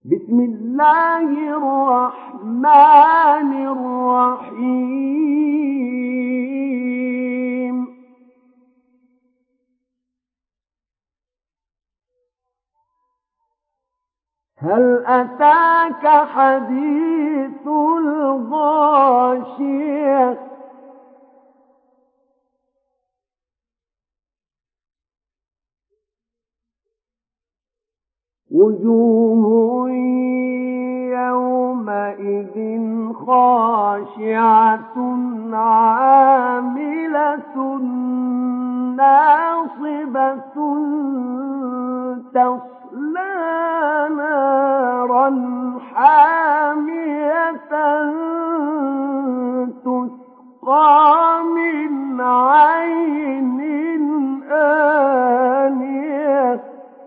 بسم الله الرحمن الرحيم هل أتاك حديث الغاشية وجوه يومئذ خاشعة عاملة ناصبة تصلى نارا حامية تسقى من عين آنية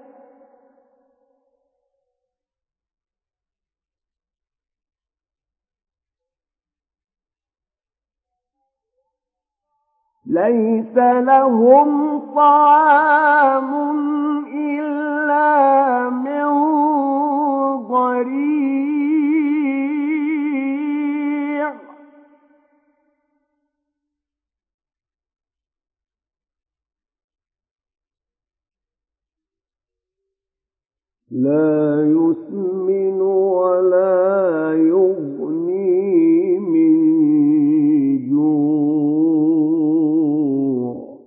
ليس لهم طعام إلا من ضريع لا يسمن ولا يغني من جوع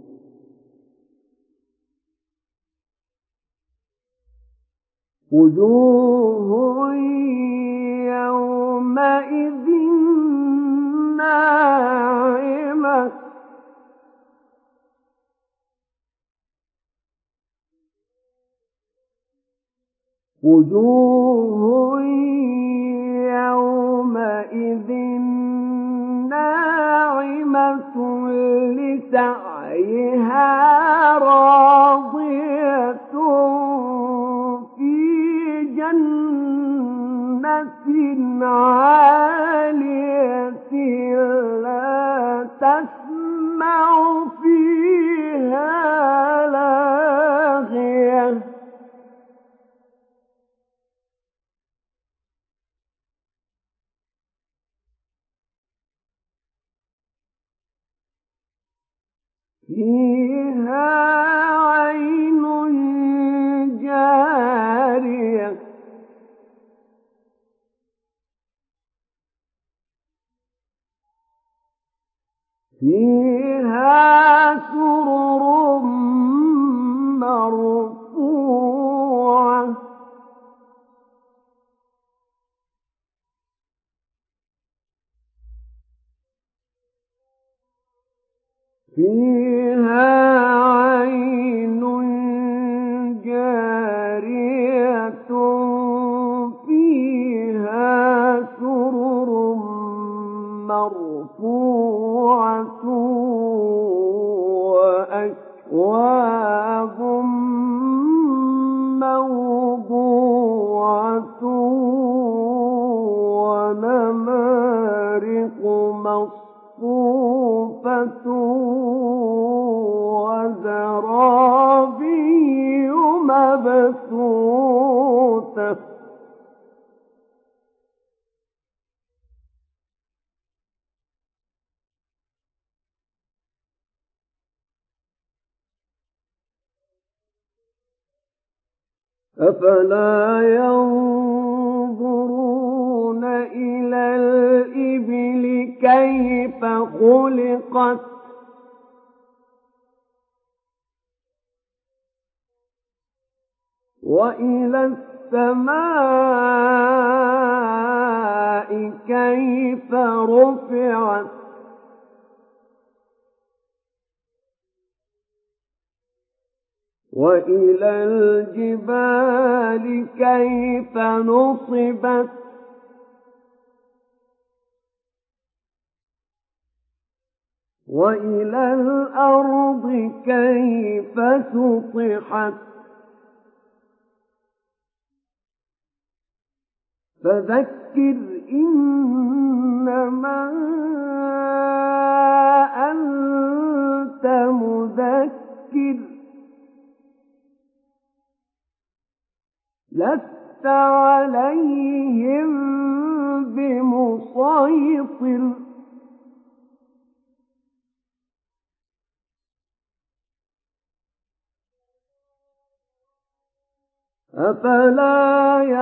وجوه يومئذ ناعمة وجوه يومئذ ناعمة لسعيها راضية في جنة عالية لا تسمع فيها لاغية فيها عين جارية فيها سرر مرفوعة فيها عين جارية فيها سرر مرفوعة وأكواب موضوعة ونمارق مصفوفة وزرابي مبثوثة أفلا ينظرون إلى الإبل كيف خلقت وإلى السماء كيف رفعت وإلى الجبال كيف نصبت وإلى الأرض كيف سطحت فذكر إنما أنت مذكر لست عليهم بمسيطر أفلا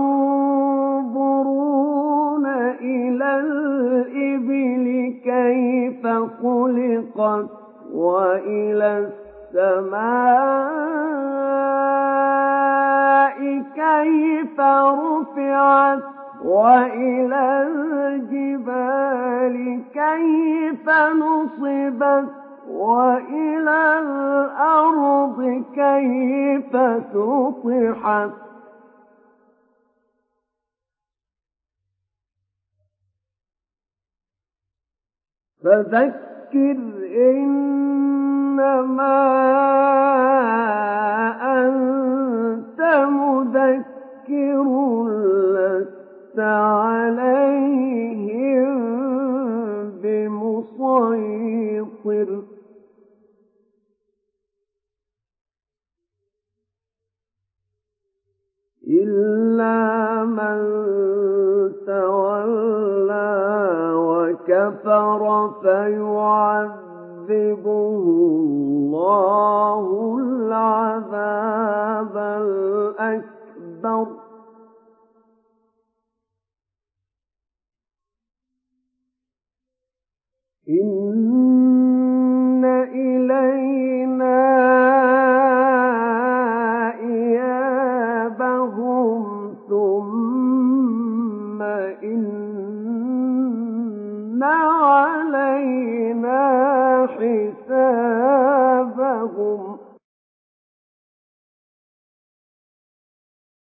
ينظرون إلى الإبل كيف خلقت وإلى السماء كيف رفعت وإلى الجبال كيف نصبت وإلى الأرض كيف سطحت فذكر إنما أنت مذكر لست عليهم بمسيطر إلا من تولى وكفر فيعذبه الله العذاب الأكبر إن إلينا